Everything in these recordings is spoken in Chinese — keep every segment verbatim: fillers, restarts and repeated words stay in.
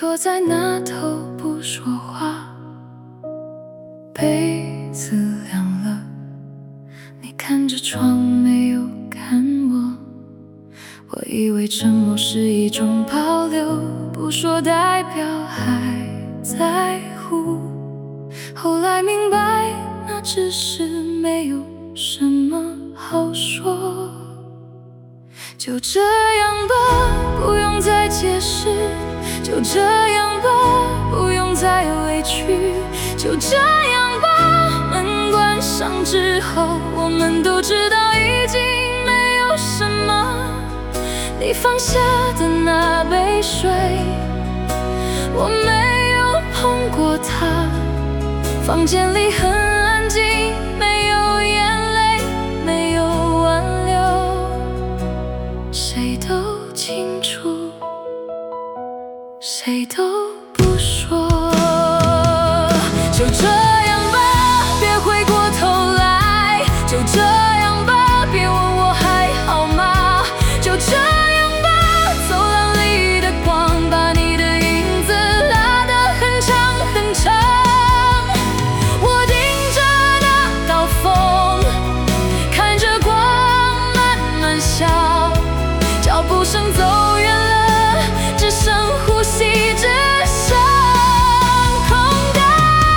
躲在那头不说话。被子凉了，你看着窗没有看我。我以为沉默是一种保留，不说代表还在乎。后来明白，那只是没有什么好说。就这样吧，不用再解释，就这样吧，不用再委屈，就这样吧。门关上之后，我们都知道已经没有什么。你放下的那杯水，我没有碰过它。房间里很安静，没有眼泪，没有挽留，谁都清楚，谁都不说。就这样吧，别回过头来，就这样吧，别问我还好吗？就这样吧，走廊里的光把你的影子拉得很长很长。我盯着那道风，看着光慢慢消，脚步声走远了，只剩呼吸，只剩空荡。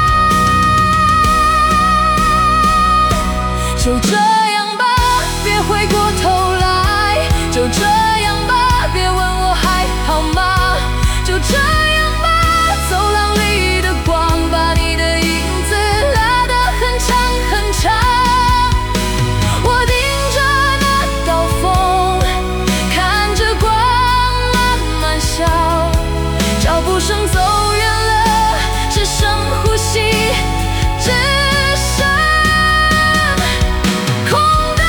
就这样吧，别回过头来，就这样吧，别问我还好吗？就这样吧，走廊里的光把你的影子拉得很长很长。我盯着那道风，看着光慢慢消，脚步声走远了，只剩呼吸，只剩空荡。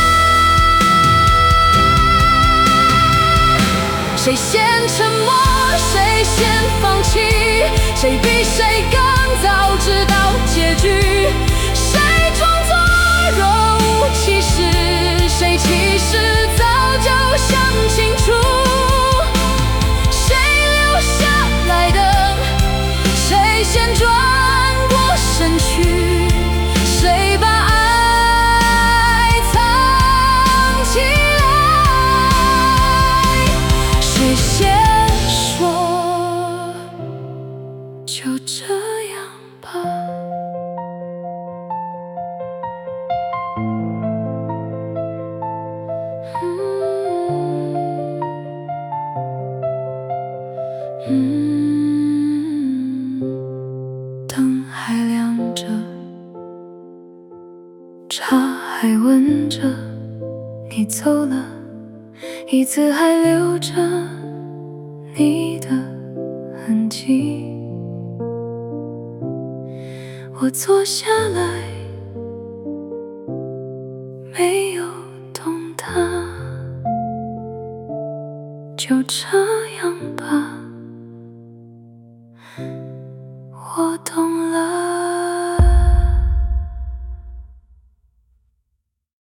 谁先沉默，谁先放弃，谁比谁更早知道结局，谁装作若无其事，谁其实早就想清楚。谁留下来的，谁先转过身去，谁把爱藏起来，谁先说就这样吧。嗯嗯，灯还亮着，茶还温着，你走了，椅子还留着你的痕迹。我坐下来，没有动它，就这样